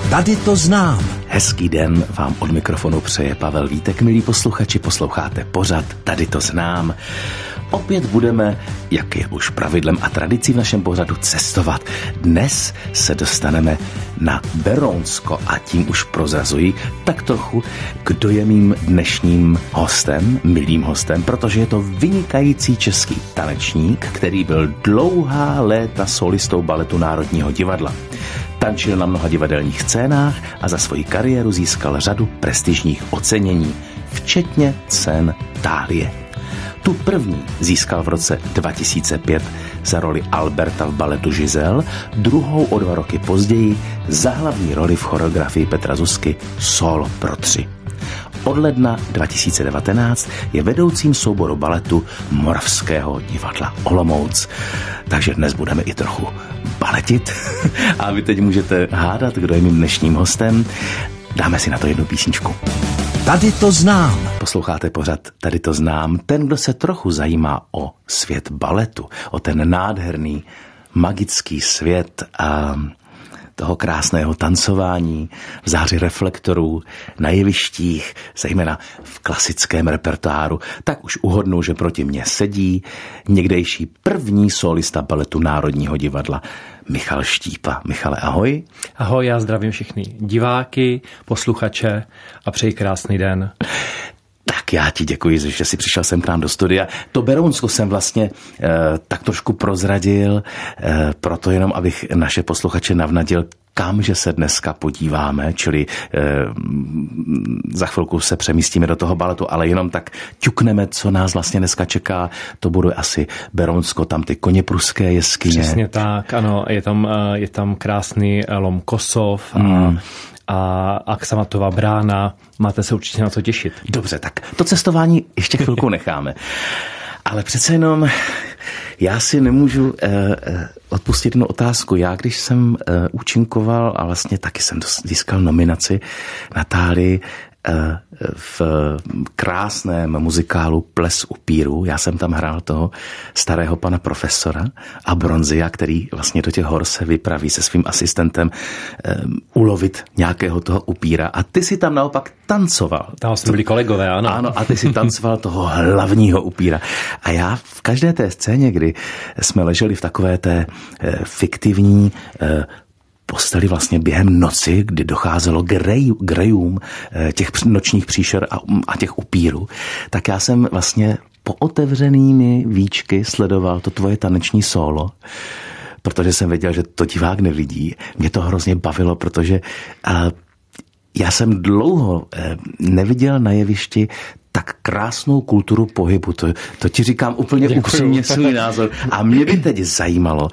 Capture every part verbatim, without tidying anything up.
Tady to znám. Hezký den vám od mikrofonu přeje Pavel Vítek. Milí posluchači, posloucháte pořad Tady to znám. Opět budeme, jak je už pravidlem a tradicí v našem pořadu, cestovat. Dnes se dostaneme na Berounsko a tím už prozrazuji tak trochu, kdo je mým dnešním hostem, milým hostem, protože je to vynikající český tanečník, který byl dlouhá léta solistou Baletu Národního divadla. Tančil na mnoha divadelních scénách a za svoji kariéru získal řadu prestižních ocenění, včetně cen Thálie. Tu první získal v roce dva tisíce pět za roli Alberta v baletu Giselle, druhou o dva roky později za hlavní roli v choreografii Petra Zuzky Sólo pro tři. Od ledna dva tisíce devatenáct je vedoucím souboru baletu Moravského divadla Olomouc. Takže dnes budeme i trochu baletit a vy teď můžete hádat, kdo je mým dnešním hostem. Dáme si na to jednu písničku. Tady to znám. Posloucháte pořad Tady to znám. Ten, kdo se trochu zajímá o svět baletu, o ten nádherný, magický svět a toho krásného tancování v záři reflektorů, na jevištích, zejména v klasickém repertoáru, tak už uhodnou, že proti mně sedí někdejší první solista Baletu Národního divadla Michal Štípa. Michale, ahoj. Ahoj, já zdravím všechny diváky, posluchače a přeji krásný den. Tak já ti děkuji, že jsi přišel sem k nám do studia. To Berounsko jsem vlastně eh, tak trošku prozradil, eh, proto jenom, abych naše posluchače navnadil, kam že se dneska podíváme, čili eh, za chvilku se přemístíme do toho baletu, ale jenom tak ťukneme, co nás vlastně dneska čeká. To bude asi Berounsko, tam ty koně pruské jeskyně. Přesně tak, ano, je tam, je tam krásný lom Kosov a hmm. a Aksamatova brána. Máte se určitě na co těšit. Dobře, tak to cestování ještě chvilku necháme. Ale přece jenom já si nemůžu eh, odpustit jednu otázku. Já, když jsem eh, účinkoval a vlastně taky jsem získal nominaci na Thálii eh, v krásném muzikálu Ples upírů. Já jsem tam hrál toho starého pana profesora a Bronzia, který vlastně do těch hor se vypraví se svým asistentem um, ulovit nějakého toho upíra. A ty si tam naopak tancoval. Tam jsme byli kolegové, ano. Ano, a ty si tancoval toho hlavního upíra. A já v každé té scéně, kdy jsme leželi v takové té eh, fiktivní eh, posteli vlastně během noci, kdy docházelo k, rej, k rejům těch nočních příšer a, a těch upírů, tak já jsem vlastně pootevřenými víčky sledoval to tvoje taneční sólo, protože jsem věděl, že to divák nevidí. Mě to hrozně bavilo, protože a, já jsem dlouho eh, neviděl na jevišti tak krásnou kulturu pohybu. To, to ti říkám úplně Děkuju. upřímně svůj názor. A mě by teď zajímalo,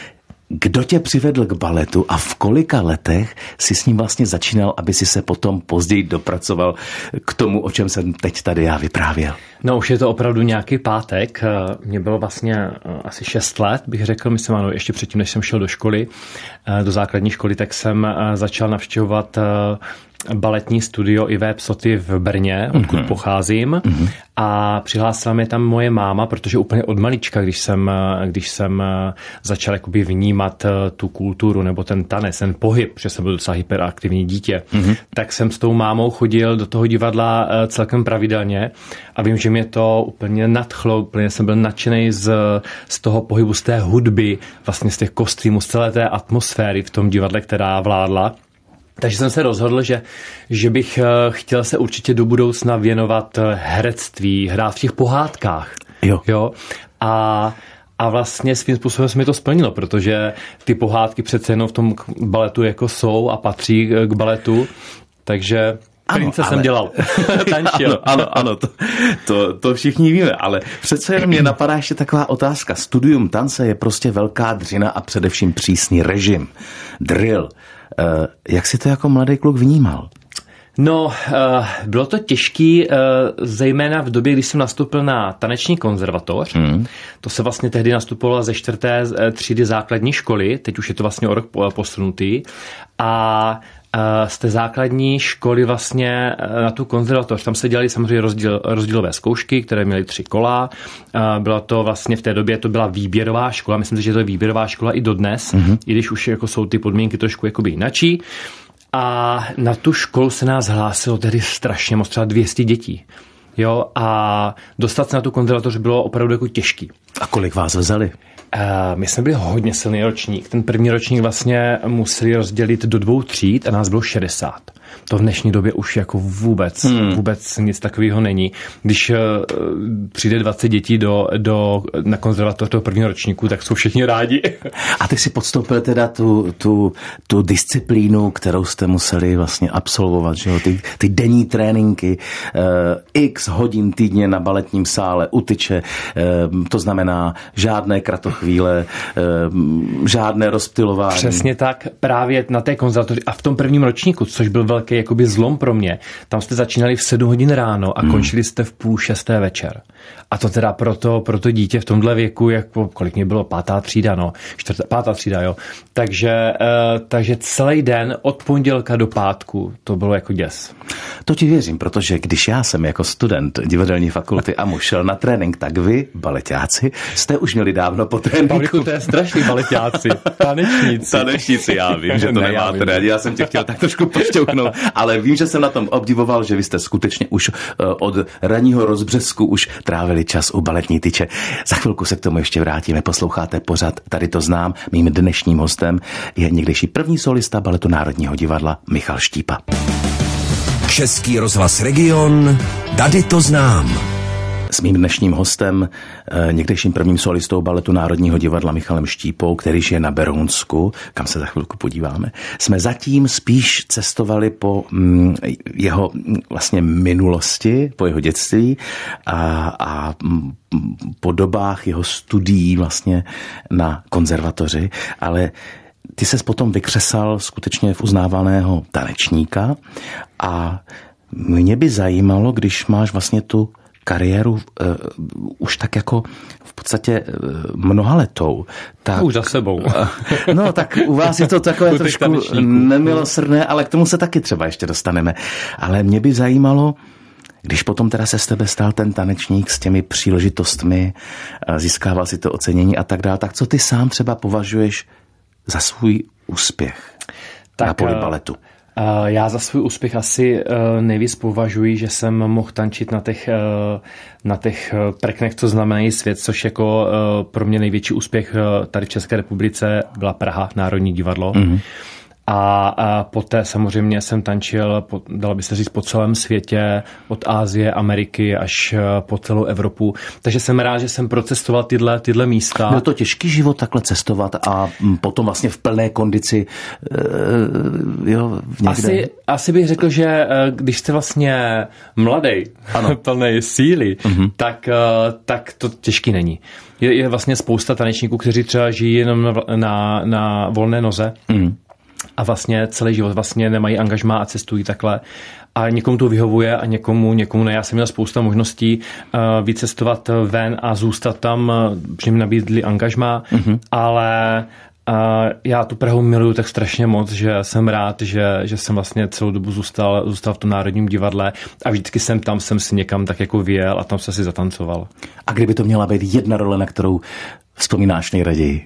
kdo tě přivedl k baletu a v kolika letech jsi s ním vlastně začínal, aby si se potom později dopracoval k tomu, o čem jsem teď tady já vyprávěl? No už je to opravdu nějaký pátek. Mně bylo vlastně asi šest let, bych řekl, myslím, ano, ještě předtím, než jsem šel do školy, do základní školy, tak jsem začal navštěvovat baletní studio Ivé Psoty v Brně, odkud mm-hmm. pocházím. Mm-hmm. A přihlásila mě tam moje máma, protože úplně od malička, když jsem, když jsem začal jakoby vnímat tu kulturu nebo ten tanec, ten pohyb, protože jsem byl docela hyperaktivní dítě, mm-hmm. tak jsem s tou mámou chodil do toho divadla celkem pravidelně a vím, že mě to úplně nadchlo, úplně jsem byl nadšený z, z toho pohybu, z té hudby, vlastně z těch kostýmů, z celé té atmosféry v tom divadle, která vládla. Takže jsem se rozhodl, že, že bych chtěl se určitě do budoucna věnovat herectví, hrát v těch pohádkách. Jo. jo? A, a vlastně svým způsobem se mi to splnilo, protože ty pohádky přece jenom v tom baletu jako jsou a patří k baletu. Takže prince jsem dělal. Tančil. Ano, ano, ano to, to, to všichni víme, ale přece jen mě napadá ještě taková otázka. Studium tance je prostě velká dřina a především přísný režim. Drill. Uh, jak jsi to jako mladý kluk vnímal? No, uh, bylo to těžký, uh, zejména v době, kdy jsem nastoupil na taneční konzervatoř. Hmm. To se vlastně tehdy nastupovalo ze čtvrté třídy základní školy, teď už je to vlastně o rok posunutý. A z té základní školy vlastně na tu konzervatoř. Tam se dělaly samozřejmě rozdíl, rozdílové zkoušky, které měly tři kola. Byla to vlastně v té době, to byla výběrová škola. Myslím si, že to je výběrová škola i dodnes, mm-hmm. i když už jako jsou ty podmínky trošku jakoby jinačí. A na tu školu se nás hlásilo tedy strašně moc, třeba dvě stě dětí. Jo, a dostat se na tu konzervatoř bylo opravdu jako těžký. A kolik vás vzali? Uh, my jsme byli hodně silný ročník. Ten první ročník vlastně museli rozdělit do dvou tříd a nás bylo šedesát. To v dnešní době už jako vůbec, hmm. vůbec nic takového není. Když uh, přijde dvacet dětí do, do, na konzervatoř toho prvního ročníku, tak jsou všichni rádi. A ty si podstoupil teda tu, tu, tu disciplínu, kterou jste museli vlastně absolvovat, že jo? Ty, ty denní tréninky, uh, x hodin týdně na baletním sále, utyče, uh, to znamená žádné kratochvíle, uh, žádné rozptylování. Přesně tak, právě na té konzervatoři a v tom prvním ročníku, což byl velký jakoby zlom pro mě. Tam jste začínali v sedm hodin ráno a hmm. končili jste v půl šesté večer. A to teda pro to, pro to dítě v tomhle věku, jako, kolik mě bylo, pátá třída, no, čtvrtá, pátá třída, jo. Takže, uh, takže celý den od pondělka do pátku to bylo jako děs. To ti věřím, protože když já jsem jako student divadelní fakulty a šel na trénink, tak vy, baleťáci, jste už měli dávno po tréninku. Pavliku, to je strašný baleťáci, tanečníci. Tanečníci, já vím, že to ne, nemáte já, rádi, já jsem tě chtěl tak trošku pošťouknout, ale vím, že jsem na tom obdivoval, že vy jste skutečně už uh, od ranního rozbřesku už trávili čas u baletní tyče. Za chvilku se k tomu ještě vrátíme. Posloucháte pořad Tady to znám. Mým dnešním hostem je někdejší první solista baletu Národního divadla Michal Štípa. Český rozhlas Region, Tady to znám. S mým dnešním hostem, někdejším prvním solistou baletu Národního divadla Michalem Štípou, který je na Berounsku, kam se za chvilku podíváme, jsme zatím spíš cestovali po mm, jeho vlastně minulosti, po jeho dětství a, a mm, po dobách jeho studií vlastně na konzervatoři, ale ty ses potom vykřesal skutečně v uznávaného tanečníka a mě by zajímalo, když máš vlastně tu kariéru uh, už tak jako v podstatě uh, mnohaletou. Tak, už za sebou. Uh, no tak u vás je to takové trošku nemilosrdné, ale k tomu se taky třeba ještě dostaneme. Ale mě by zajímalo, když potom teda se z tebe stal ten tanečník s těmi příležitostmi, uh, získával si to ocenění a tak dále, tak co ty sám třeba považuješ za svůj úspěch tak, na poli baletu? Já za svůj úspěch asi nejvíc považuji, že jsem mohl tančit na těch, na těch prknech, co znamenají svět, což jako pro mě největší úspěch tady v České republice byla Praha, Národní divadlo. Mm-hmm. A, a poté samozřejmě jsem tančil, po, dalo by se říct, po celém světě, od Asie, Ameriky až po celou Evropu. Takže jsem rád, že jsem procestoval tyhle, tyhle místa. Byl to těžký život takhle cestovat a potom vlastně v plné kondici jo, někde? Asi, asi bych řekl, že když jste vlastně mladý, plný síly, mm-hmm. tak, tak to těžký není. Je, je vlastně spousta tanečníků, kteří třeba žijí jenom na, na, na volné noze. Mm. A vlastně celý život vlastně nemají angažmá a cestují takhle. A někomu to vyhovuje a někomu, někomu ne. Já jsem měl spousta možností uh, vycestovat ven a zůstat tam, že mi nabídli angažmá, mm-hmm. ale uh, já tu Prahu miluju tak strašně moc, že jsem rád, že, že jsem vlastně celou dobu zůstal, zůstal v tom Národním divadle a vždycky jsem tam, jsem si někam tak jako vyjel a tam se si zatancoval. A kdyby to měla být jedna role, na kterou vzpomínáš nejraději?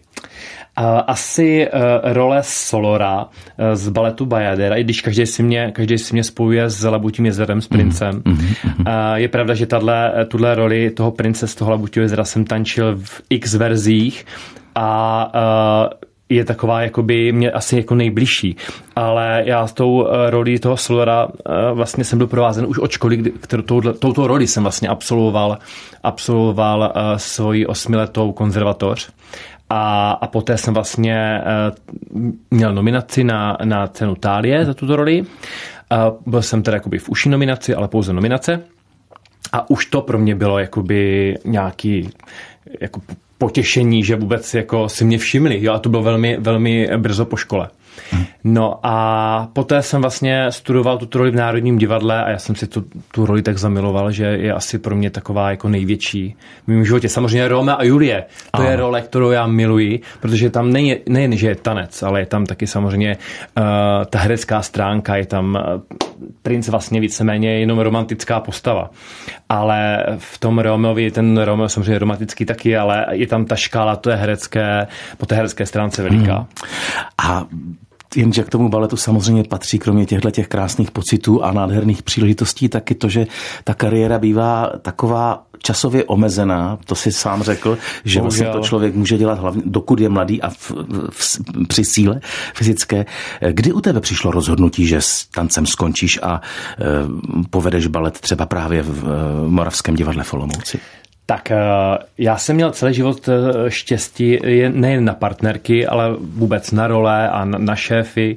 Asi uh, role Solora uh, z baletu Bajadera, i když každý si mě, každý si mě spojuje s Labutím jezerem, s princem. Mm, mm, mm. Uh, je pravda, že tahle, tuhle roli toho prince z toho Labutího jezera jsem tančil v x verzích a uh, je taková jakoby mě asi jako nejbližší. Ale já s tou rolí toho Solora vlastně jsem byl provázen už od školy, kterou touto, touto roli jsem vlastně absolvoval, absolvoval uh, svoji osmiletou konzervatoř. A, a poté jsem vlastně uh, měl nominaci na, na cenu Thálie za tuto roli. Uh, byl jsem teda jakoby v uší nominaci, ale pouze nominace. A už to pro mě bylo jakoby nějaký jako potěšení, že vůbec jako si mě všimli. Jo, a to bylo velmi, velmi brzo po škole. No a poté jsem vlastně studoval tuto roli v Národním divadle a já jsem si tu, tu roli tak zamiloval, že je asi pro mě taková jako největší v mém životě. Samozřejmě Romeo a Julie, to Aha. je role, kterou já miluji, protože tam nejen, nejen, že je tanec, ale je tam taky samozřejmě uh, ta herecká stránka, je tam uh, princ vlastně víceméně jenom romantická postava. Ale v tom Romeovi, ten Romeo samozřejmě romantický taky, ale je tam ta škála, to je herecké, po té herecké stránce veliká. Hmm. A Jenže k tomu baletu samozřejmě patří kromě těchto těch krásných pocitů a nádherných příležitostí taky to, že ta kariéra bývá taková časově omezená, to si sám řekl, že vlastně to člověk může dělat hlavně, dokud je mladý a v, v, při síle fyzické. Kdy u tebe přišlo rozhodnutí, že s tancem skončíš a e, povedeš balet třeba právě v, v Moravském divadle v Olomouci? Tak já jsem měl celý život štěstí nejen na partnerky, ale vůbec na role a na šéfy.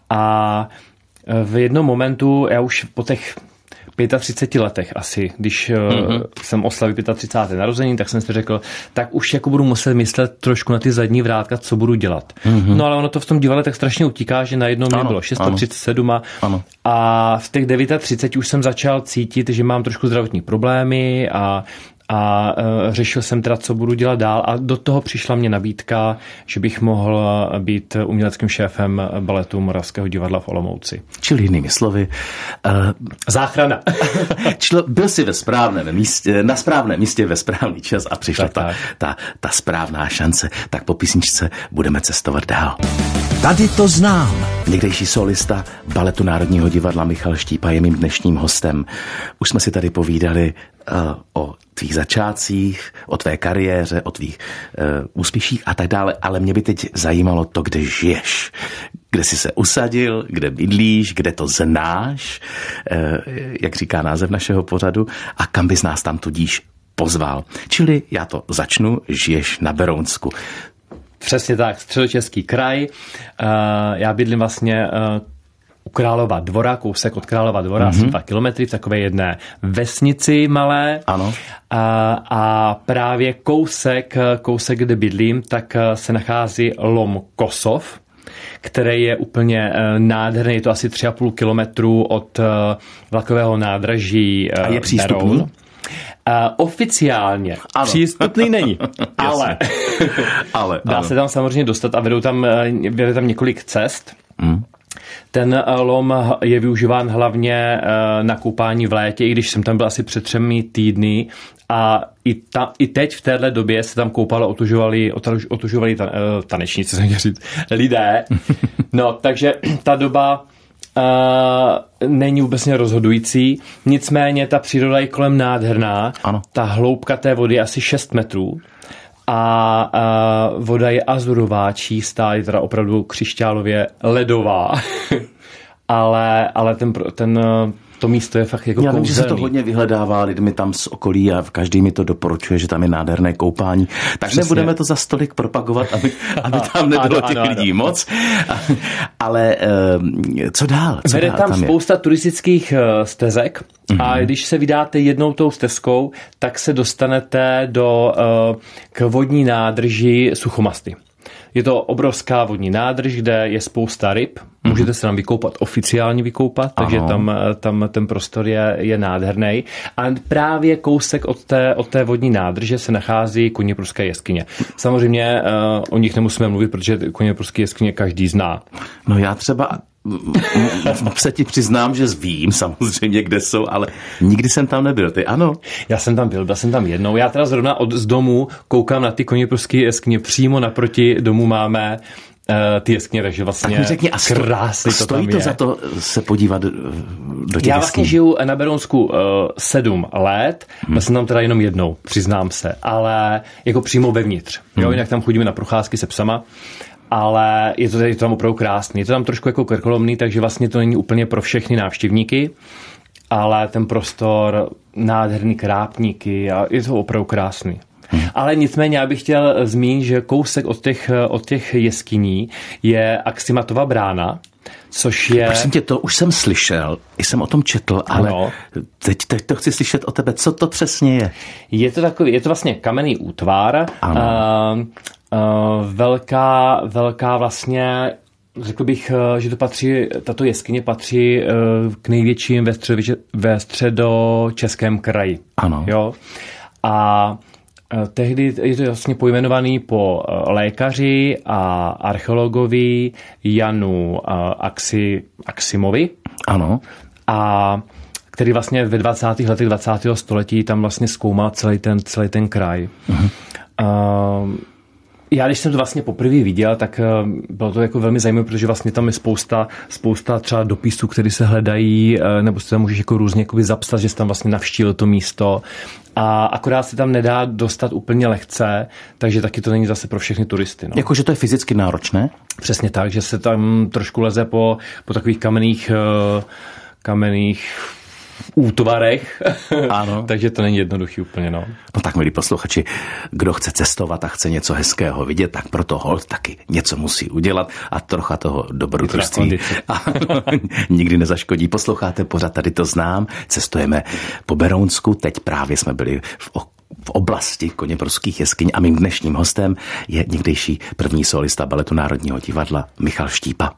A v jednom momentu, já už po těch třiceti pěti letech asi, když mm-hmm. jsem oslavil třicáté pátého narození, tak jsem si řekl, tak už jako budu muset myslet trošku na ty zadní vrátka, co budu dělat. Mm-hmm. No ale ono to v tom divadle tak strašně utíká, že najednou mě bylo třicet šest a, a v těch třiceti devíti už jsem začal cítit, že mám trošku zdravotní problémy a A e, řešil jsem teda, co budu dělat dál a do toho přišla mě nabídka, že bych mohl být uměleckým šéfem baletu Moravského divadla v Olomouci. Čili jinými slovy... Uh, Záchrana. Člo, byl jsi ve správném místě, na správném místě ve správný čas a přišla tak, ta, tak. Ta, ta správná šance. Tak po písničce budeme cestovat dál. Tady to znám. Někdejší solista Baletu Národního divadla Michal Štípa je mým dnešním hostem. Už jsme si tady povídali uh, o tvých začátcích, o tvé kariéře, o tvých uh, úspěších a tak dále, ale mě by teď zajímalo to, kde žiješ. Kde jsi se usadil, kde bydlíš, kde to znáš, uh, jak říká název našeho pořadu, a kam bys nás tam tudíž pozval. Čili já to začnu, žiješ na Berounsku. Přesně tak, Středočeský kraj. Já bydlím vlastně u Králova Dvora, kousek od Králova Dvora, mm-hmm. asi dva kilometry, v takové jedné vesnici malé. Ano. A, a právě kousek, kousek, kde bydlím, tak se nachází Lom Kosov, který je úplně nádherný. Je to asi tři a půl kilometru od vlakového nádraží a je přístupný? Beroun. Uh, oficiálně ano. Přístupný není, ale, ale dá ano. se tam samozřejmě dostat a vedou tam, vede tam několik cest. Mm. Ten lom je využíván hlavně na koupání v létě, i když jsem tam byl asi před třemi týdny a i, ta, i teď v téhle době se tam koupalo, otužovali, otužovali ta, tanečníci, jsem říct, lidé. No, takže ta doba Uh, není vůbec rozhodující, nicméně ta příroda je kolem nádherná. Ano. Ta hloubka té vody je asi šest metrů a uh, voda je azurová, čistá, je teda opravdu křišťálově ledová, ale, ale ten, ten to místo je fakt jako Já vím, kouzelný. že se to hodně vyhledává lidmi tam z okolí a každý mi to doporučuje, že tam je nádherné koupání. Tak nebudeme to za stolik propagovat, aby, aby tam nebylo ano, těch ano, lidí ano. moc. Ale co dál? Co Vede dál tam, tam spousta turistických stezek mm-hmm. a když se vydáte jednou tou stezkou, tak se dostanete do, k vodní nádrži Suchomasty. Je to obrovská vodní nádrž, kde je spousta ryb. Můžete se tam vykoupat, oficiálně vykoupat, takže tam, tam ten prostor je, je nádherný. A právě kousek od té, od té vodní nádrže se nachází Koněprské jeskyně. Samozřejmě uh, o nich nemusíme mluvit, protože Koněprské jeskyně každý zná. No já třeba se ti přiznám, že vím samozřejmě, kde jsou, ale nikdy jsem tam nebyl. Ty ano? Já jsem tam byl, byl jsem tam jednou. Já teda zrovna od, z domu koukám na ty Koněprské jeskyně. Přímo naproti domu máme uh, ty jeskyně, takže vlastně tak řekni, krásný to tam je. Stojí to za to se podívat do těch Já vlastně jeskyní. Žiju na Berounsku uh, sedm let, hmm. byl jsem tam teda jenom jednou, přiznám se, ale jako přímo vevnitř. Hmm. Jo, jinak tam chodíme na procházky se psama. Ale je to, je to tam opravdu krásný. Je to tam trošku jako krkolomný, takže vlastně to není úplně pro všechny návštěvníky, ale ten prostor, nádherný krápníky a je to opravdu krásný. Hmm. Ale nicméně já bych chtěl zmínit, že kousek od těch, od těch jeskyní je Aximatova brána, což je... Prosím tě, to už jsem slyšel, i jsem o tom četl, ale ano. teď, teď to chci slyšet o tebe. Co to přesně je? Je to takový, je to vlastně kamenný útvar, ano. Uh, Uh, velká, velká vlastně, řekl bych, že to patří, tato jeskyně patří uh, k největším ve, střed, ve středočeském kraji. Ano. Jo? A uh, tehdy je to vlastně pojmenovaný po uh, lékaři a archeologovi Janu uh, Axi, Aximovi. Ano. A který vlastně ve dvacátých letech dvacátého století tam vlastně zkoumal celý ten, celý ten kraj. Uh-huh. Uh, Já, když jsem to vlastně poprvé viděl, tak bylo to jako velmi zajímavé, protože vlastně tam je spousta, spousta třeba dopisů, které se hledají, nebo si tam můžeš jako různě zapsat, že jsi tam vlastně navštívil to místo. A akorát se tam nedá dostat úplně lehce, takže taky to není zase pro všechny turisty. No. Jakože to je fyzicky náročné? Přesně tak, že se tam trošku leze po, po takových kamenných, kamenných útvarech, ano. Takže to není jednoduchý úplně. No. No tak, milí posluchači, kdo chce cestovat a chce něco hezkého vidět, tak proto holt taky něco musí udělat a trocha toho dobrodružství nikdy nezaškodí. Posloucháte pořád Tady to znám, cestujeme po Berounsku, teď právě jsme byli v v oblasti Koněbrských jeskyň a mým dnešním hostem je někdejší první solista Baletu Národního divadla Michal Štípa.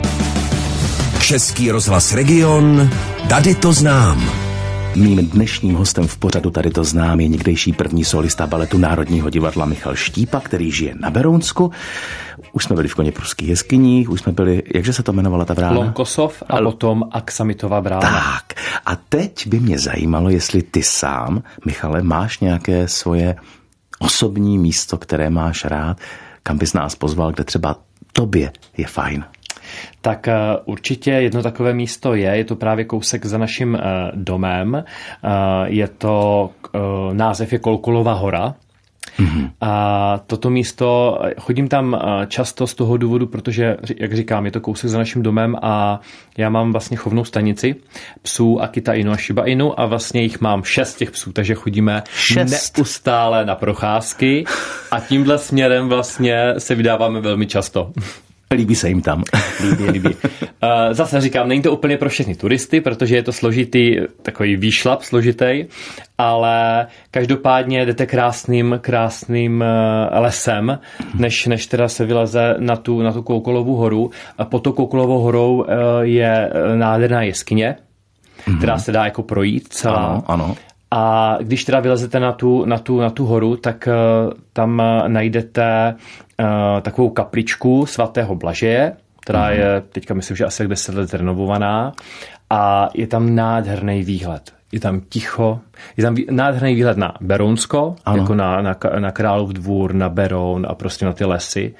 Český rozhlas Region, Tady to znám. Mým dnešním hostem v pořadu Tady to znám je někdejší první solista Baletu Národního divadla Michal Štípa, který žije na Berounsku. Už jsme byli v Koněbrských jeskyních, už jsme byli, jakže se to jmenovala ta brána? Lonkosov a L... potom Aksamitová brána. Tak, a teď by mě zajímalo, jestli ty sám, Michale, máš nějaké svoje osobní místo, které máš rád, kam bys nás pozval, kde třeba tobě je fajn. Tak určitě jedno takové místo je, je to právě kousek za naším domem, je to, název je Kolkolova hora. Mm-hmm. A toto místo, chodím tam často z toho důvodu, protože, jak říkám, je to kousek za naším domem a já mám vlastně chovnou stanici psů Akita Inu a Shiba Inu a vlastně jich mám šest těch psů, takže chodíme šest. neustále na procházky a tímhle směrem vlastně se vydáváme velmi často. Líbí se jim tam. Líbí, líbí. Zase říkám, není to úplně pro všechny turisty, protože je to složitý, takový výšlap složitý, ale každopádně jdete krásným, krásným lesem, než, než teda se vyleze na tu, na tu Kolkolovou horu. A pod tou Kolkolovou horou je nádherná jeskyně, mm-hmm. která se dá jako projít celá. Ano, ano. A když teda vylezete na tu, na tu, na tu horu, tak uh, tam najdete uh, takovou kapličku svatého Blažeje, která mm. je teďka myslím, že asi deset let renovovaná a je tam nádherný výhled. Je tam ticho, je tam nádherný výhled na Berounsko, ano. jako na, na, na Králův dvůr, na Beroun a prostě na ty lesy.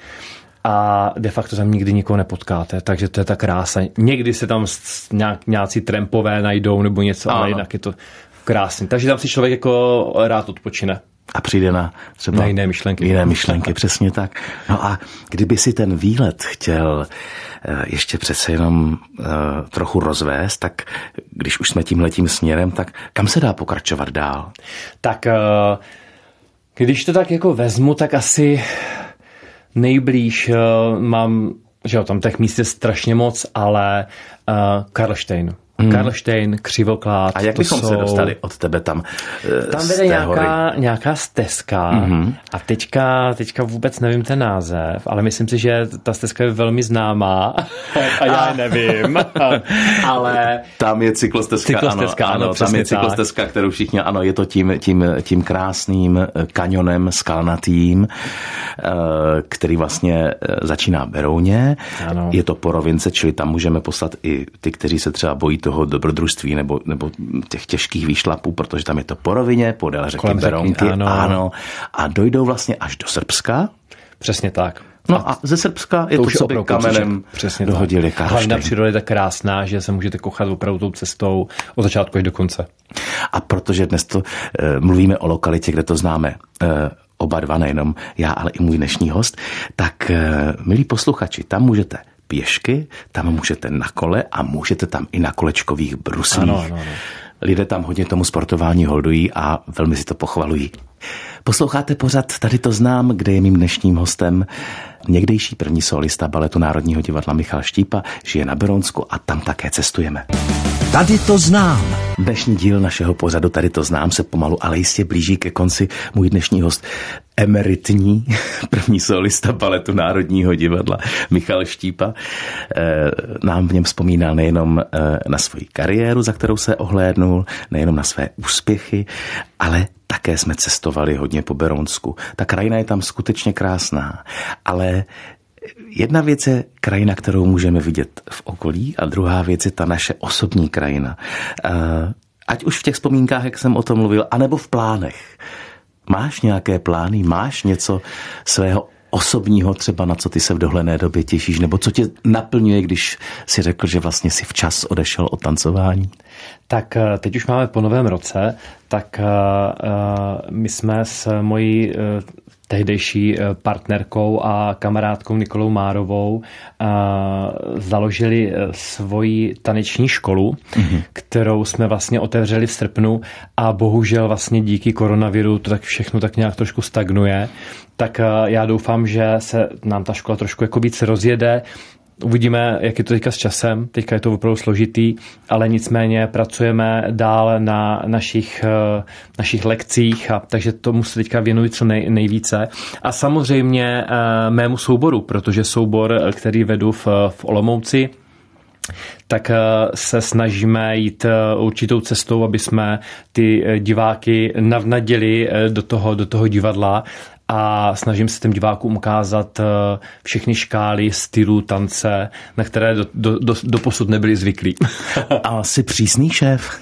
A de facto tam nikdy nikoho nepotkáte, takže to je ta krása. Někdy se tam nějak, nějací trampové najdou nebo něco, ano. ale jinak je to krásný. Takže tam si člověk jako rád odpočine. A přijde na třeba na jiné myšlenky. Jiné myšlenky, přesně tak. No a kdyby si ten výlet chtěl ještě přece jenom uh, trochu rozvést, tak když už jsme tímhletím směrem, tak kam se dá pokračovat dál? Tak uh, když to tak jako vezmu, tak asi nejblíž uh, mám, že jo, tam těch míst je strašně moc, ale uh, Karlštejn. Hmm. Karlštejn, Křivoklád. A jak bychom jsou... se dostali od tebe tam? Tam vede nějaká, nějaká stezka mm-hmm. a teďka, teďka vůbec nevím ten název, ale myslím si, že ta stezka je velmi známá a já a... nevím. ale... Tam je cyklostezka, cyklostezka ano, ano tam je cyklostezka, kterou všichni, ano, je to tím, tím, tím krásným kanionem skalnatým, který vlastně začíná v Berouně. Ano. Je to porovince, čili tam můžeme poslat i ty, kteří se třeba bojí toho dobrodružství nebo, nebo těch těžkých výšlapů, protože tam je to po rovině, podél řeky Berounky, ano. ano. A dojdou vlastně až do Srbska. Přesně tak. No a ze Srbska je to, to co by kamenem dohodili Karlštejn. Hlavně příroda je tak krásná, že se můžete kochat opravdu tou cestou od začátku až do konce. A protože dnes to uh, mluvíme o lokalitě, kde to známe uh, oba dva, nejenom já, ale i můj dnešní host, tak uh, milí posluchači, tam můžete pěšky, tam můžete na kole a můžete tam i na kolečkových bruslích. Ano, ano, ano. Lidé tam hodně tomu sportování holdují a velmi si to pochvalují. Posloucháte pořad Tady to znám, kde je mým dnešním hostem někdejší první solista Baletu Národního divadla Michal Štípa, žije na Berounsku a tam také cestujeme. Tady to znám. Dnešní díl našeho pořadu Tady to znám se pomalu, ale jistě blíží ke konci. Můj dnešní host, emeritní první solista Baletu Národního divadla Michal Štípa, nám v něm vzpomínal nejenom na svoji kariéru, za kterou se ohlédnul, nejenom na své úspěchy, ale také jsme cestovali hodně po Berounsku. Ta krajina je tam skutečně krásná, ale jedna věc je krajina, kterou můžeme vidět v okolí a druhá věc je ta naše osobní krajina. Ať už v těch vzpomínkách, jak jsem o tom mluvil, anebo v plánech. Máš nějaké plány? Máš něco svého osobního třeba, na co ty se v dohledné době těšíš, nebo co tě naplňuje, když si řekl, že vlastně si včas odešel od tancování? Tak teď už máme po novém roce, tak uh, my jsme s mojí uh, tehdejší partnerkou a kamarádkou Nikolou Márovou založili svoji taneční školu, mm-hmm. kterou jsme vlastně otevřeli v srpnu a bohužel vlastně díky koronaviru to tak všechno tak nějak trošku stagnuje. Tak já doufám, že se nám ta škola trošku jako víc rozjede. Uvidíme, jak je to teďka s časem. Teďka je to opravdu složitý, ale nicméně pracujeme dál na našich, našich lekcích, a takže tomu se teďka věnuji co nej, nejvíce. A samozřejmě mému souboru, protože soubor, který vedu v, v Olomouci, tak se snažíme jít určitou cestou, aby jsme ty diváky navnadili do toho, do toho divadla, a snažím se těm divákům ukázat všechny škály stylů tance, na které do, do, do, doposud nebyli zvyklí. A jsi přísný šéf?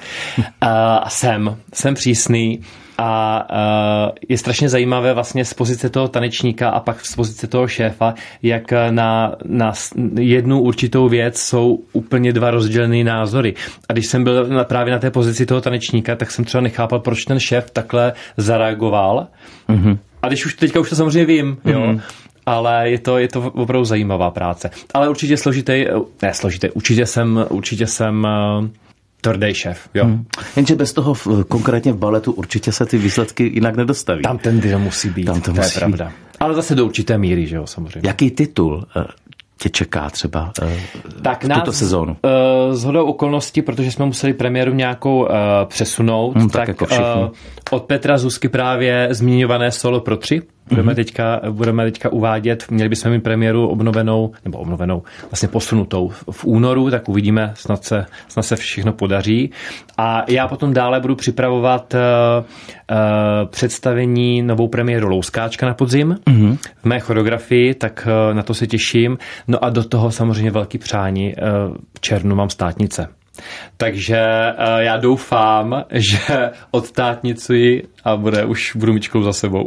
A jsem, jsem přísný a je strašně zajímavé vlastně z pozice toho tanečníka a pak z pozice toho šéfa, jak na, na jednu určitou věc jsou úplně dva rozdělené názory. A když jsem byl na, právě na té pozici toho tanečníka, tak jsem třeba nechápal, proč ten šéf takhle zareagoval. Mm-hmm. A když už teďka už to samozřejmě vím, jo, mm. ale je to, je to opravdu zajímavá práce. Ale určitě složitý, ne složitý, určitě jsem, určitě jsem uh, tvrdý šéf, jo. Mm. Jenže bez toho v, konkrétně v baletu určitě se ty výsledky jinak nedostaví. Tam ten deal musí být, Tam to, to musí je pravda. Být. Ale zase do určité míry, že jo, samozřejmě. Jaký titul uh, tě čeká třeba uh, tak v nás, tuto sezónu? Uh, shodou okolností, protože jsme museli premiéru nějakou uh, přesunout, hmm, tak, tak jako uh, od Petra Zuzky právě zmiňované Solo pro tři. Budeme, mm-hmm. teďka, budeme teďka uvádět, měli bychom mít premiéru obnovenou, nebo obnovenou, vlastně posunutou v únoru, tak uvidíme, snad se, snad se všechno podaří. A já potom dále budu připravovat uh, uh, představení novou premiéru Louskáčka na podzim mm-hmm. v mé choreografii, tak uh, na to se těším. No a do toho samozřejmě velký přání, uh, v červnu mám Státnice. Takže uh, já doufám, že odstátnicuji a bude, už budu mít školu za sebou.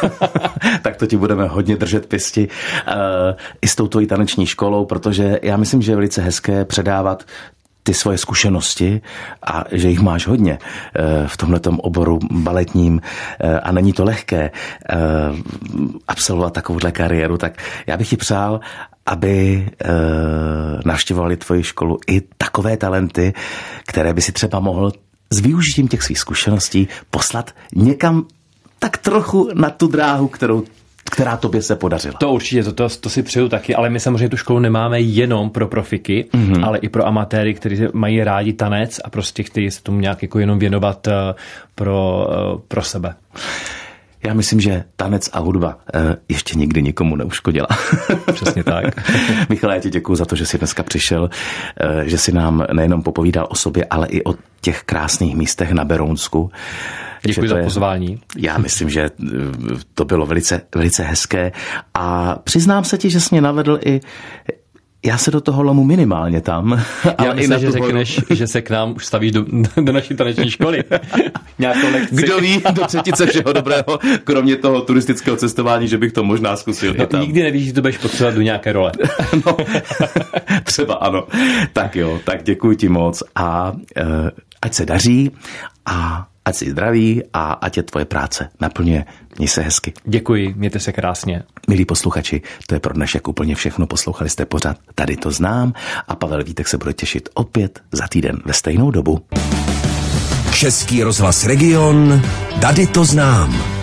Tak to ti budeme hodně držet pěsti uh, i s tou tvojí taneční školou, protože já myslím, že je velice hezké předávat ty svoje zkušenosti a že jich máš hodně v tomhletom oboru baletním a není to lehké absolvovat takovouhle kariéru, tak já bych ti přál, aby navštěvovali tvoji školu i takové talenty, které by si třeba mohl s využitím těch svých zkušeností poslat někam tak trochu na tu dráhu, kterou která tobě se podařila. To určitě, to, to, to si přeju taky, ale my samozřejmě tu školu nemáme jenom pro profiky, mm-hmm. ale i pro amatéry, kteří mají rádi tanec a prostě chtějí se tomu nějak jako jenom věnovat uh, pro, uh, pro sebe. Já myslím, že tanec a hudba uh, ještě nikdy nikomu neuškodila. Přesně tak. Michale, já ti děkuju za to, že jsi dneska přišel, uh, že jsi nám nejenom popovídal o sobě, ale i o těch krásných místech na Berounsku. Děkuji za pozvání. Já myslím, že to bylo velice, velice hezké a přiznám se ti, že jsi mě navedl i já se do toho lomu minimálně tam. Já myslím, že řekneš, že se k nám už stavíš do, do naší taneční školy. Nějakou lekci. Kdo ví, do třetice všeho dobrého, kromě toho turistického cestování, že bych to možná zkusil no, i tam. Nikdy nevíš, že to budeš potřebovat do nějaké role. No, třeba ano. Tak jo, tak děkuji ti moc a uh, ať se daří a ať jsi zdraví a ať je tvoje práce naplňuje. Měj se hezky. Děkuji, mějte se krásně. Milí posluchači, to je pro dnešek úplně všechno. Poslouchali jste pořad Tady to znám a Pavel Vítek se bude těšit opět za týden ve stejnou dobu. Český rozhlas Region, Tady to znám.